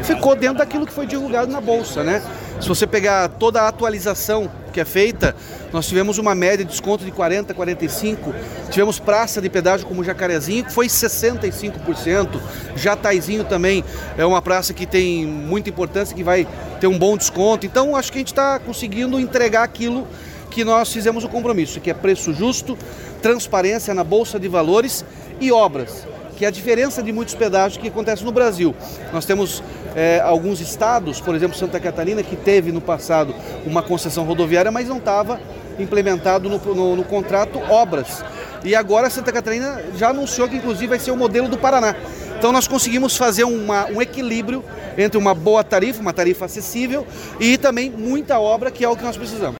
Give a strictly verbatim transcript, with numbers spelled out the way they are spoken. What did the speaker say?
ficou dentro daquilo que foi divulgado na Bolsa, né? Se você pegar toda a atualização que é feita, nós tivemos uma média de desconto de quarenta, quarenta e cinco, tivemos praça de pedágio como Jacarezinho, que foi sessenta e cinco por cento, Jataizinho também é uma praça que tem muita importância, que vai ter um bom desconto, então acho que a gente está conseguindo entregar aquilo que nós fizemos o compromisso, que é preço justo, transparência na Bolsa de Valores e obras, que é a diferença de muitos pedágios que acontece no Brasil. Nós temos é, alguns estados, por exemplo Santa Catarina, que teve no passado uma concessão rodoviária, mas não estava implementado no, no, no contrato obras. E agora Santa Catarina já anunciou que inclusive vai ser o modelo do Paraná. Então nós conseguimos fazer uma, um equilíbrio entre uma boa tarifa, uma tarifa acessível e também muita obra, que é o que nós precisamos.